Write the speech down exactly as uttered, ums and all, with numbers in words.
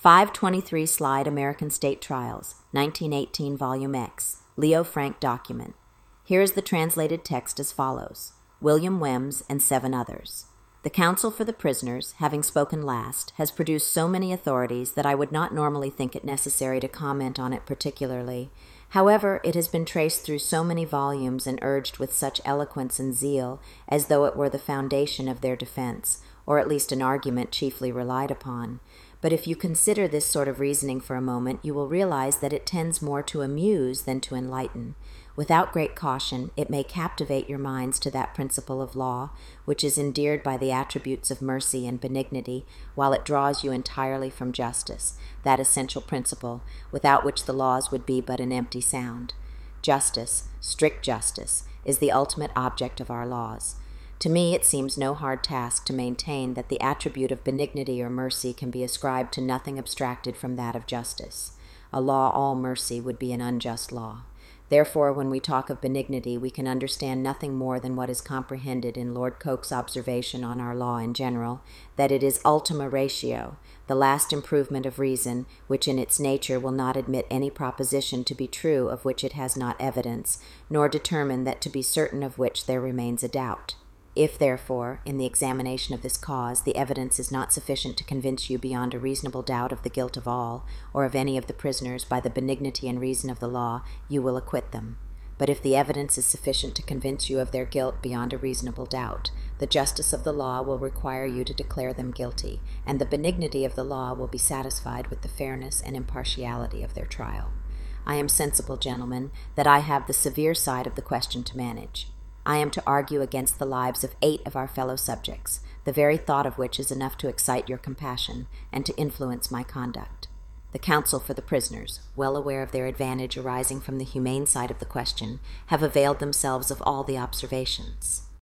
five twenty-three Slide American State Trials, nineteen eighteen Volume X, Leo Frank document. Here is the translated text as follows. William Wems and seven others. The counsel for the prisoners, having spoken last, has produced so many authorities that I would not normally think it necessary to comment on it particularly. However, it has been traced through so many volumes and urged with such eloquence and zeal as though it were the foundation of their defense, or at least an argument chiefly relied upon. But if you consider this sort of reasoning for a moment, you will realize that it tends more to amuse than to enlighten. Without great caution, it may captivate your minds to that principle of law, which is endeared by the attributes of mercy and benignity, while it draws you entirely from justice, that essential principle, without which the laws would be but an empty sound. Justice, strict justice, is the ultimate object of our laws. To me, it seems no hard task to maintain that the attribute of benignity or mercy can be ascribed to nothing abstracted from that of justice. A law all mercy would be an unjust law. Therefore, when we talk of benignity, we can understand nothing more than what is comprehended in Lord Coke's observation on our law in general, that it is ultima ratio, the last improvement of reason, which in its nature will not admit any proposition to be true of which it has not evidence, nor determine that to be certain of which there remains a doubt. If, therefore, in the examination of this cause, the evidence is not sufficient to convince you beyond a reasonable doubt of the guilt of all, or of any of the prisoners, by the benignity and reason of the law, you will acquit them. But if the evidence is sufficient to convince you of their guilt beyond a reasonable doubt, the justice of the law will require you to declare them guilty, and the benignity of the law will be satisfied with the fairness and impartiality of their trial. I am sensible, gentlemen, that I have the severe side of the question to manage. I am to argue against the lives of eight of our fellow subjects, the very thought of which is enough to excite your compassion and to influence my conduct. The counsel for the prisoners, well aware of their advantage arising from the humane side of the question, have availed themselves of all the observations.